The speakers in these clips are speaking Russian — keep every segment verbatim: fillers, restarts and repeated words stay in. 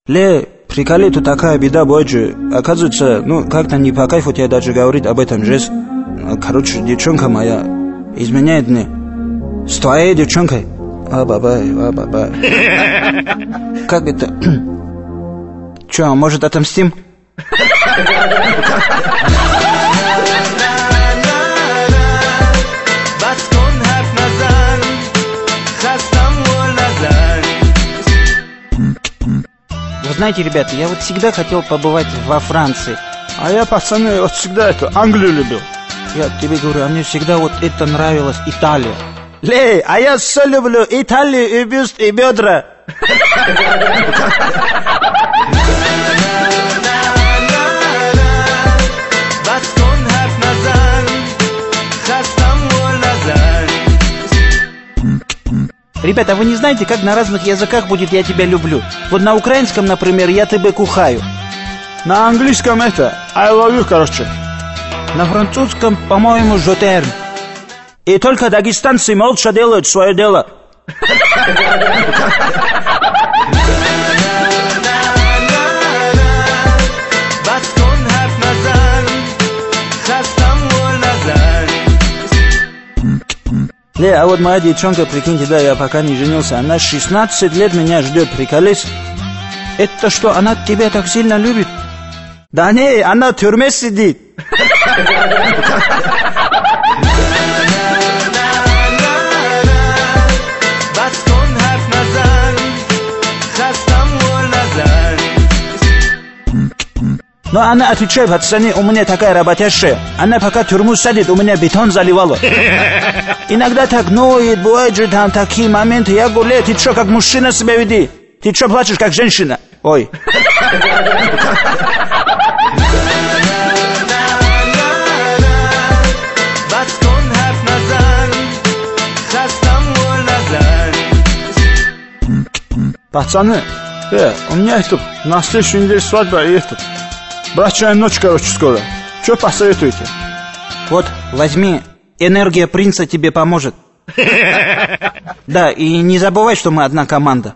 Ле, приколи, тут такая беда, Боджи. Оказывается, ну, как-то не по кайфу тебе даже говорить об этом жест. Короче, девчонка моя изменяет мне с твоей девчонкой. А, бабай, а, бабай. Как это? Че, может, отомстим? Вы знаете, ребята, я вот всегда хотел побывать во Франции. А я, пацаны, вот всегда эту Англию любил. Я тебе говорю, а мне всегда вот это нравилась Италия. Лей, а я все люблю Италию и бюст, и бедра. Ребята, вы не знаете, как на разных языках будет «я тебя люблю»? Вот на украинском, например, «я тебя кухаю». На английском это I love you, короче. На французском, по-моему, «je t'aime». И только дагестанцы молча делают свое дело. Ле, а вот моя девчонка, прикиньте, да, я пока не женился, она шестнадцать лет меня ждет, приколись. Это что, она тебя так сильно любит? Да не, она в тюрьме сидит. Но она отвечает, пацаны, у меня такая работящая. Она пока тюрьму садит, у меня бетон заливала. Иногда так ноет, бывает же там такие моменты. Я говорю, Ле, ты что, как мужчина себя веди? Ты что, плачешь, как женщина? Ой. Пацаны, э, у меня это на следующей неделе свадьба и это брачная ночь, короче, скоро. Что посоветуете? Вот, возьми, энергия принца тебе поможет. Да, и не забывай, что мы одна команда.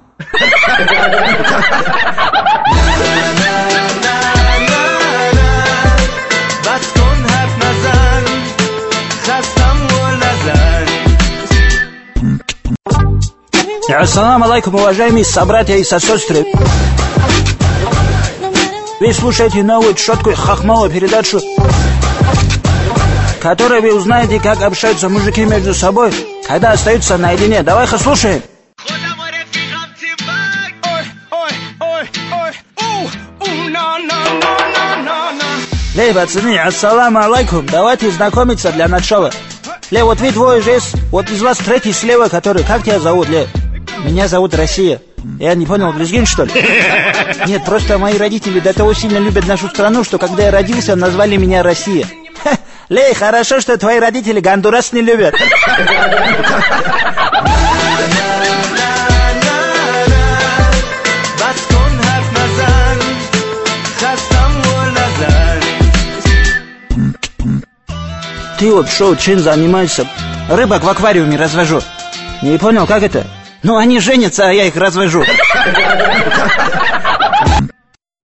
Ассаламу алейкум, уважаемые собратья и сестры. Вы слушаете новую четкую хахмовую передачу, в которой вы узнаете, как общаются мужики между собой, когда остаются наедине. Давай-ка слушаем. Лей, пацаны, ассаламу алейкум. Давайте знакомиться для начала. Ле, вот вы двое же, вот из вас третий слева, который, как тебя зовут, Ле? Меня зовут Россия. Я не понял, лезгин, что ли? Нет, просто мои родители до того сильно любят нашу страну, что когда я родился, назвали меня Россия. Ха, Лей, хорошо, что твои родители Гондурас не любят. Ты вот шо, чем занимаешься? Рыбок в аквариуме развожу. Не понял, как это? Ну, они женятся, а я их развожу.